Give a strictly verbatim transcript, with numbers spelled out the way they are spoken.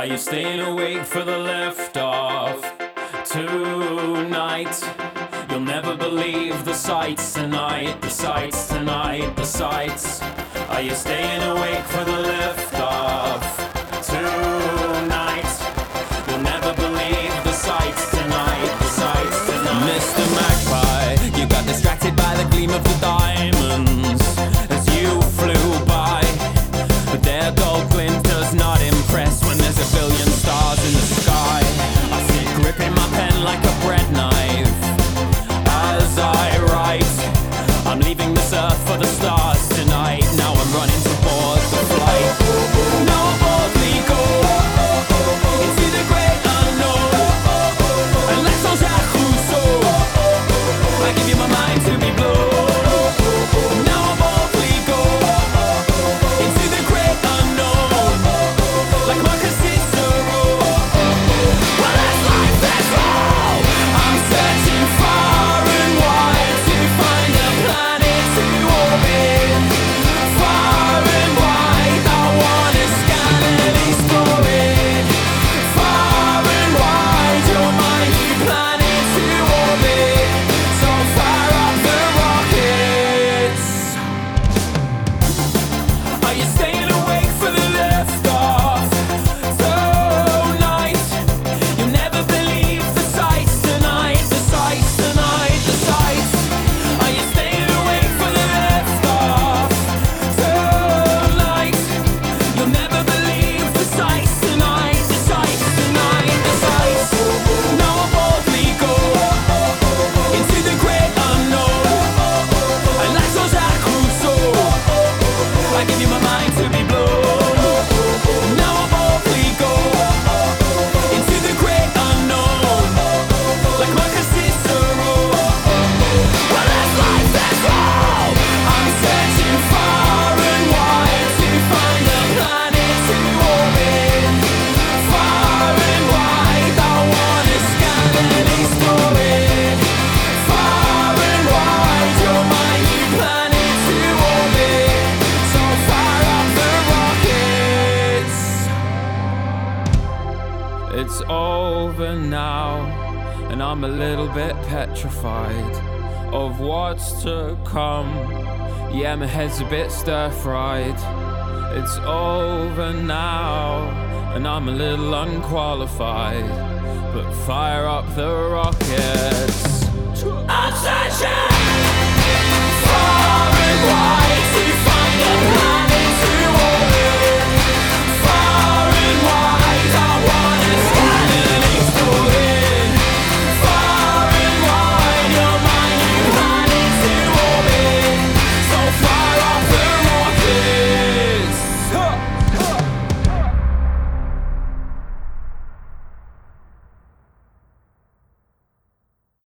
Are you staying awake for the liftoff tonight? You'll never believe the sights tonight, the sights tonight, the sights. Are you staying awake for the liftoff tonight? You'll never believe the sights tonight, the sights tonight. Mister Magpie, you got distracted by the gleam of the diamonds as you flew by, but their gold glint does not impress when there's a billion stars in the sky. I sit gripping my pen like a bread knife as I write. I'm leaving this earth for the stars tonight. Now I'm running to board the flight. No boldly go into the great unknown. And let's all Jacques Rousseau. I give you my mind to be blown. Now I'm boldly go into the great unknown, like Marcus Cicero. Well, that's life, that's all. I'm searching far and wide to find a planet to orbit. Far and wide, I wanna scan and explore it. Far and wide, you're my new planet to orbit. So fire up the rockets. Are you staying awake for the liftoff tonight? You'll never believe the sights tonight, the sights tonight, the sights. Are you staying awake for the liftoff tonight? You'll never believe the sights tonight, the sights tonight, the sights. Now I boldly go into the great unknown. And like Jean-Jacques Rousseau, I give you my mind to be blown. Now I boldly go into the great unknown, like Marcus Cicero. Well, that's life, that's all. I'm searching far and wide to find a planet to orbit. Far and wide, I wanna scan and explore it. Far and wide, you're my new planet to orbit. So fire up the rockets. It's over now, and I'm a little bit petrified of what's to come. Yeah, my head's a bit stir-fried. It's over now, and I'm a little unqualified, but fire up the rockets. I'm searching far and wide to find a planet to orbit.